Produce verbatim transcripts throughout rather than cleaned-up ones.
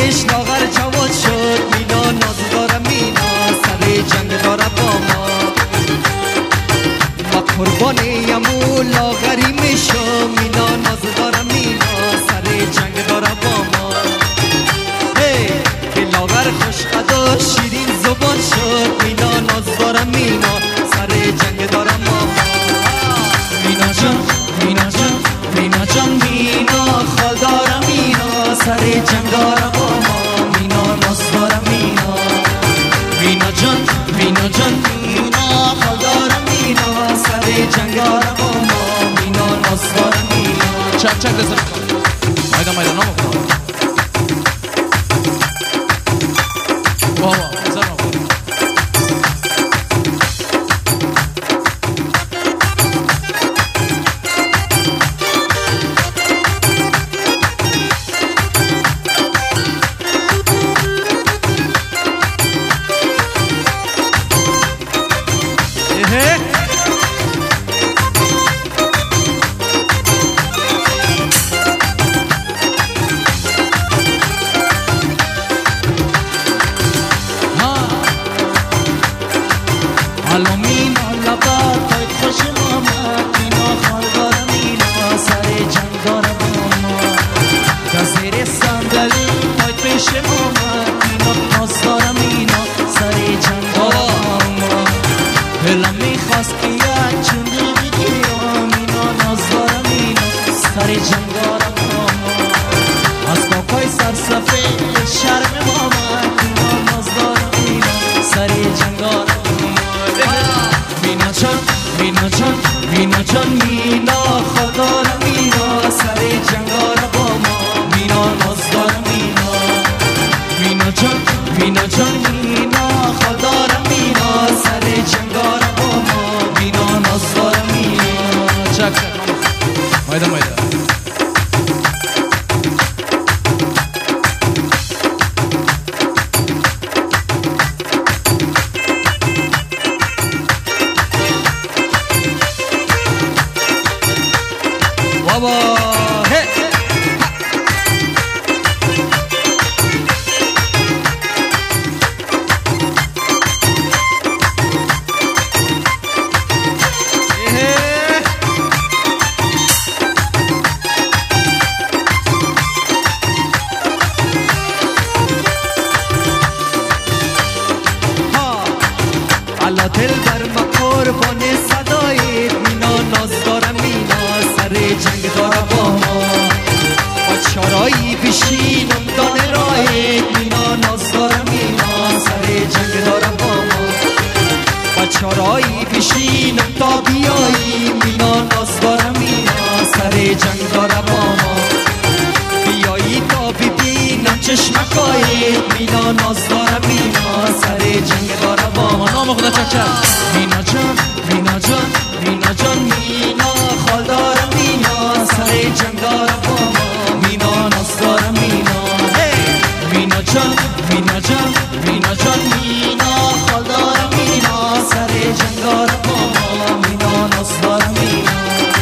دلش لاغر جواد شد مینا ناز دارم مینا سر جنگ داره با ما ما قربانیم و لاغری میشم مینا ناز دارم مینا سر جنگ داره با ما هی که لاغر خوشقد و شیرین زبان شد مینا ناز دارم مینا سر جنگ دارم با ما مینا جان مینا جان مینا جان مینا خال دارم مینا سر جنگ دارم با ما مینا ناز دارم مینا مینا جان مینا جان مینا خال دارم مینا سر جنگ دارم با ما مینا ناز دارم مینا چک چک بزن مایدا مایدا نامو خدا واه واه بزن نامو حالا مینا لبات باید خوش مامد مینا خال دارم مینا سر جنگ دارم با ما در زیر صندلی باید پیش مامد مینا ناز دارم مینا سر جنگ دارم با ما دلم میخواست که یک چندی بگیرم مینا ناز دارم مینا سر جنگ دارم با ما از پاپای سرسفید شرم مامد مینا ناز دارم مینا سر جنگ دارم مینا جان مینا جان مینا جان مینا خال دارم مینا سر جنگارم با ما مینا ناز دارم مینا مینا جان مینا جان مینا خال دارم مینا سر جنگارم با ما مینا ناز دارم مینا چک چک مایدا مایدا بابا هی الله دل بر ما قربان صدای مینا ناز دارم مینا سر جنگ دارم با ما با چارایی بشینم دانه رای مینا ناز دارم مینا سر جنگ دارم با ما با چارایی بشینم تا بیایی مینا ناز دارم مینا سر جنگ دارم با ما بیایی تا ببینم چشمکای مینا ناز دارم مینا سر جنگ دارم با ما نام خدا چک چک مینا جان مینا جان مینا جان مینا خال دارم مینا سر جنگ دارم با ما مینا ناز دارم مینا مینا جان مینا جان مینا جان مینا خال دارم مینا سر جنگ دارم با ما مینا ناز دارم مینا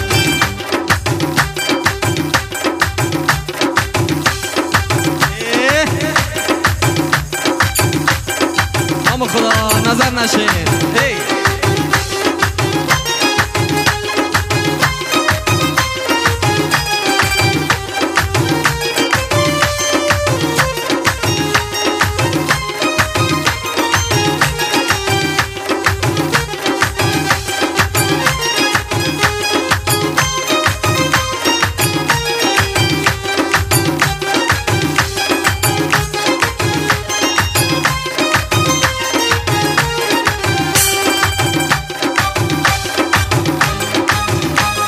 نام خدا نظر نشه هی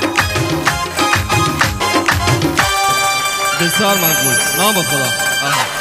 بسیار مقبول نام خدا.